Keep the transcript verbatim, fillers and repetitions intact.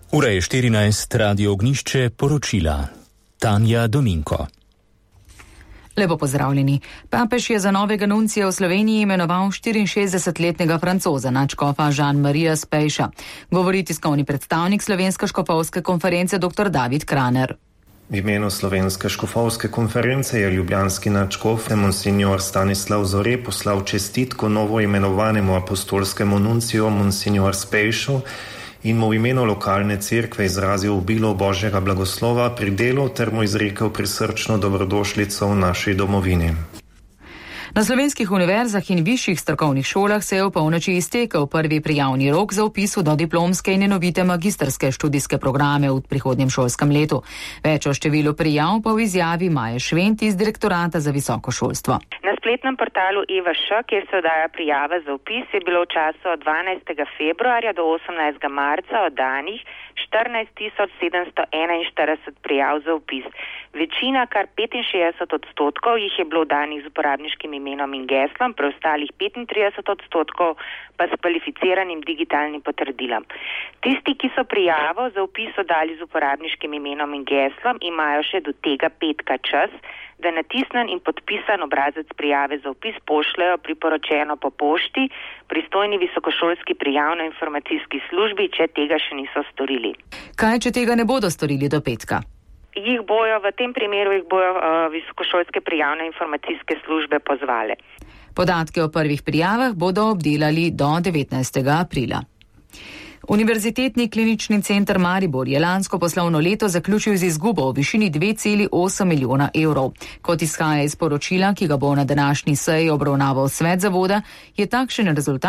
Ura je štirinajst, Radio Ognjišče, poročila. Tanja Dominko. Lepo pozdravljeni. Papež je za novega nuncija v Sloveniji imenoval štiriinšestdesetletnega Francoza, nadškofa Jean-Maria Spejša. Govori tiskovni predstavnik Slovenske škofovske konference dr. David Kraner. V imenu Slovenske škofovske konference je ljubljanski nadškof monsignor Stanislav Zore poslal čestitko novo imenovanemu apostolskemu nunciju monsignor Spejšu in mu v imenu lokalne cerkve izrazil obilo Božjega blagoslova pri delu ter mu izrekel prisrčno dobrodošlico v naši domovini. Na slovenskih univerzah in višjih strokovnih šolah se je v polnoči iztekel prvi prijavni rok za vpis v dodiplomske in enovite magistrske študijske programe v prihodnjem šolskem letu. Več o številu prijav pa v izjavi Maje Švent iz Direktorata za visoko šolstvo. Na spletnem portalu E V Š, kjer se oddaja prijava za vpis, je bilo v času od dvanajstega februarja do osemnajstega marca oddanih štirinajst tisoč sedemsto enainštirideset prijav za vpis. Večina, kar petinšestdeset odstotkov, jih je bilo danih z uporabniškim imenom in geslom, preostalih petintrideset odstotkov pa s kvalificiranim digitalnim potrdilom. Tisti, ki so prijavo za vpis oddali z uporabniškim imenom in geslom, imajo še do tega petka čas, da natisnen in podpisan obrazec prijave za vpis pošljajo priporočeno po pošti pristojni visokošolski prijavno-informacijski službi, če tega še niso storili. Kaj, če tega ne bodo storili do petka? Jih bojo, v tem primeru jih bojo uh, visokošolske prijavno-informacijske službe pozvale. Podatke o prvih prijavah bodo obdelali do devetnajstega aprila. Univerzitetni klinični center Maribor je lansko poslovno leto zaključil z izgubo v višini dve celi osem milijona evrov. Kot izhaja iz poročila, ki ga bo na današnji seji obravnaval svet zavoda, je takšen rezultat